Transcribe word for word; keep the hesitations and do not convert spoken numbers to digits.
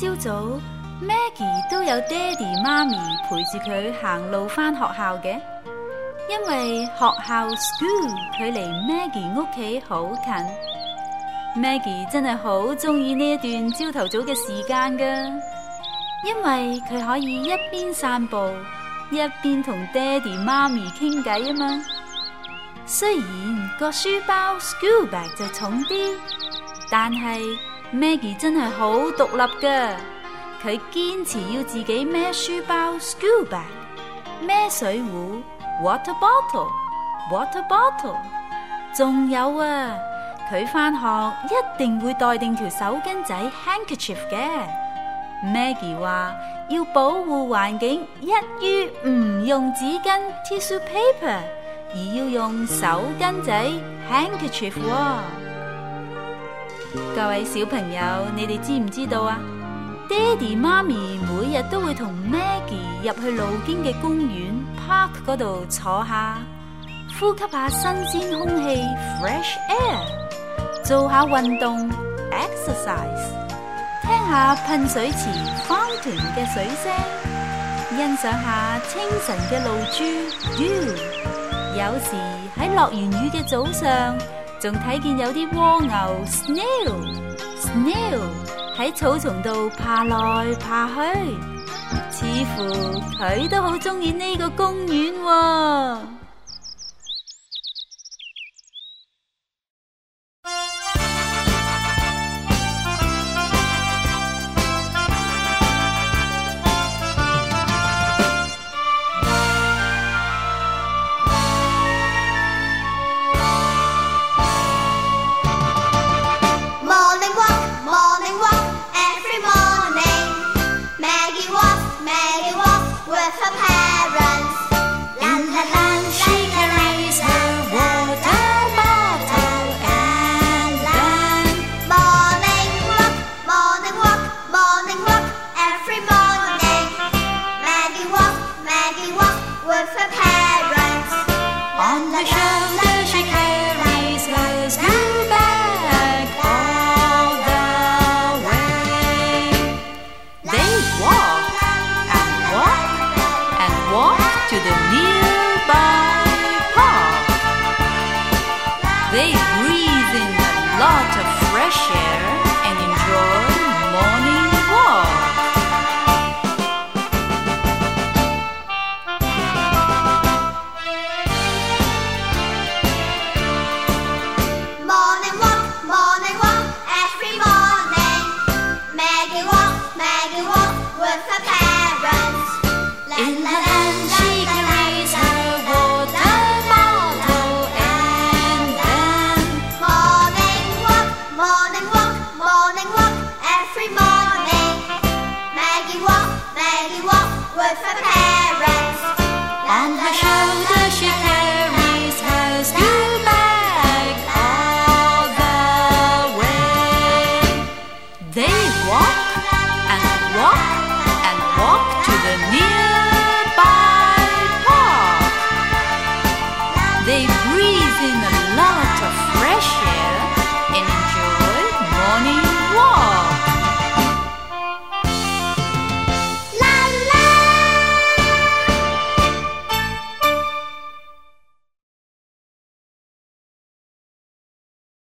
朝早 Maggie 都有爹哋媽咪陪住佢行路返學校嘅，因為學校 school 距離 Maggie 屋企好近。Maggie 真係好鍾意呢一段朝頭早嘅時間㗎，因為佢可以一邊散步一邊同爹哋媽咪傾偈啊嘛。雖然個書包 school bag 就重啲，但係 Maggie 真係好獨立㗎。佢堅持要自己孭書包 school bag， 孭水壺 water bottle water bottle， 仲有啊，佢返學一定會帶定條手巾仔 handkerchief 嘅。Maggie 話要保護環境，一於唔用紙巾 tissue paper， 而要用手巾仔 handkerchief 喎。各位小朋友，你哋知唔知道啊？爹哋媽咪每日都會同 Maggie 入去路邊嘅公園 park 嗰度坐下，呼吸下新鮮空氣 fresh air， 做下運動 exercise， 聽下噴水池 fountain 嘅水聲，欣賞下清晨嘅露珠 dew。 有時喺落完雨嘅早上，仲睇見有啲蝸牛 snail snail 喺草叢度爬來爬去，似乎佢都好鍾意呢個公園喎。 They breathe in a lot of fresh air and enjoy morning walk. Morning walk, morning walk, every morning. Maggie walk, Maggie walk with her parents. In her hand she carries her water bottle and then Morning walk, morning walk, morning walk, every morning. Maggie walk, Maggie walk with her parents. on her shoulder she carries her school bag all the way. They walk and walk and walk to the nearby park. They breathe in a lot of fresh air